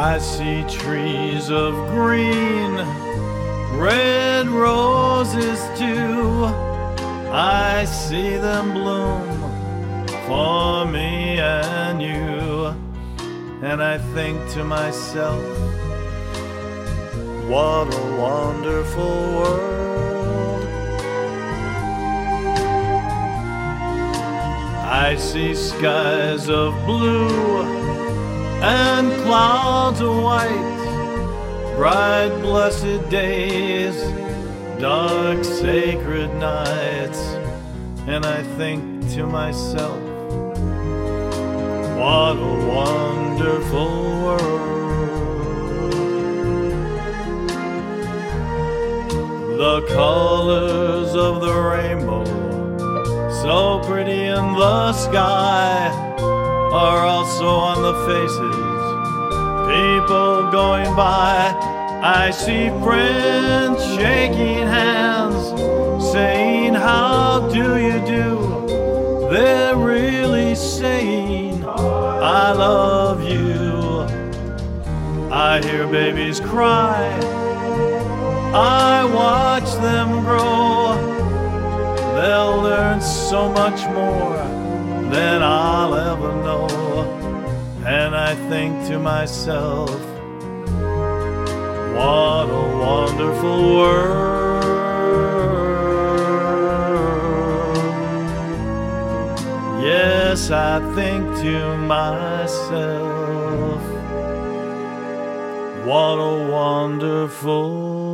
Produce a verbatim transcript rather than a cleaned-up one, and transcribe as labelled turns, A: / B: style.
A: I see trees of green, red roses too. I see them bloom for me and you. And I think to myself, what a wonderful world. I see skies of blue and clouds of white, bright blessed days, dark sacred nights. And I think to myself, what a wonderful world. The colors of the rainbow, so pretty in the sky, are also on the faces, people going by. I see friends shaking hands, saying, how do you do? They're really saying, I love you. I hear babies cry, I watch them grow. They'll learn so much more than I'll ever know. And I think to myself, what a wonderful world. Yes, I think to myself, what a wonderful